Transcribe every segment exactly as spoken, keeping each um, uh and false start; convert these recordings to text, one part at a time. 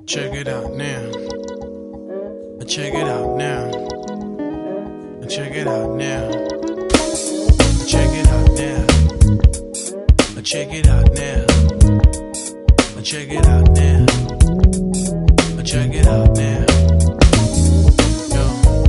Check it out now. Check it out now. Check it out now. Check it out now. Check it out now. Check it out now. Check it out now. Yo.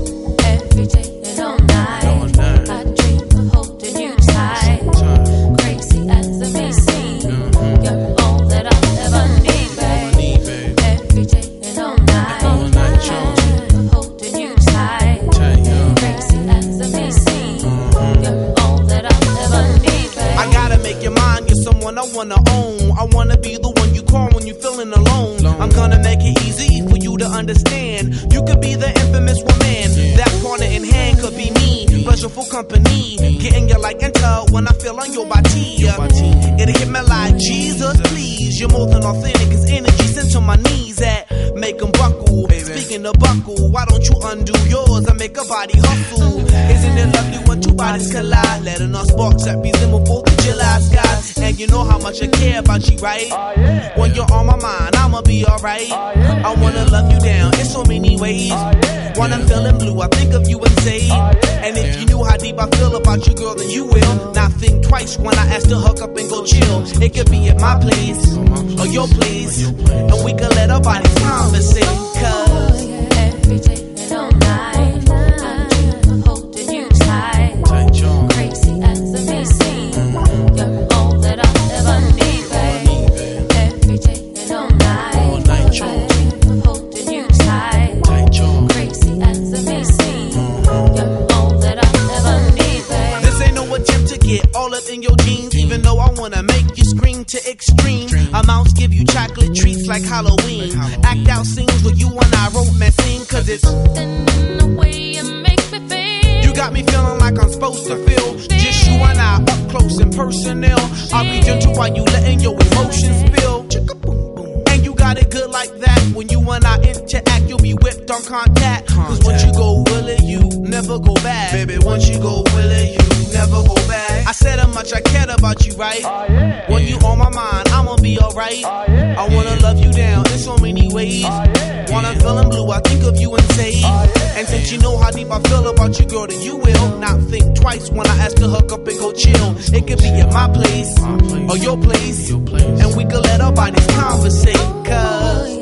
Every day and all night, all night. I dream of holding you tight. Time. Crazy as it may seem, Mhm. you're all that I'll ever need, All I babe. need, babe. Every day and all night, All night, yo. I dream of holding you tight. Tight, yo. Crazy as it may seem, Mhm. you're all that I'll ever need, babe. I gotta make your mind, you're someone I wanna own. I wanna be the one you call when you're feeling alone. Alone. I'm gonna make it easy for you to understand. You could be the infamous woman. Yeah. That partner in hand could be me. Pleasureful company. Getting your like and tell when I feel on your body. Your body. It'll hit me like Jesus, please. You're more than authentic, cause energy sent to my knees that make them buckle. Baby. Speaking of buckle, why don't you undo yours and make a body hustle? Isn't it lovely when two bodies collide? Letting us sparks that resemble July skies. And you know how much I care about you, right? When you're on my mind, I'ma be alright. I wanna love you down in so many ways. When I'm feeling blue, I think of you and say, and if you knew how deep I feel about you, girl, then you will not think twice when I ask to hook up and go chill. It could be at my place or your place, and we could let our bodies conversate. Cause Every day and all night, I dream of holding you tight. Tight, yo. Crazy as it may seem, you're all that I'll ever need, All I babe. need, babe. Every day and all night, All night, yo. I dream of holding you tight. Tight, yo. Crazy as it may seem, you're all that I'll ever need, babe. this ain't no attempt to get all up in your jeans, even though I wanna make you scream to extreme amounts. Give you chocolate treats like Halloween. Act out scenes where you and I romancing, cause it's In the way you make me feel, you got me feeling like I'm supposed to feel. Just you and I up close and personal. I'll be gentle while you letting your emotions spill. And you got it good like that. When you and I interact, you'll be whipped on contact. Cause once you go willy, you never go back. Baby, once you go willy, you never go back. I said how much I cared about you, right? When you on my mind, I'ma be alright. I wanna love you down in so many ways. When I'm feeling blue, I think of you and say, and since you know how deep I feel about you, girl, then you will not think twice when I ask to hook up and go chill. It could be at my place My place. or your place, Your place. and we could let our bodies conversate. Cause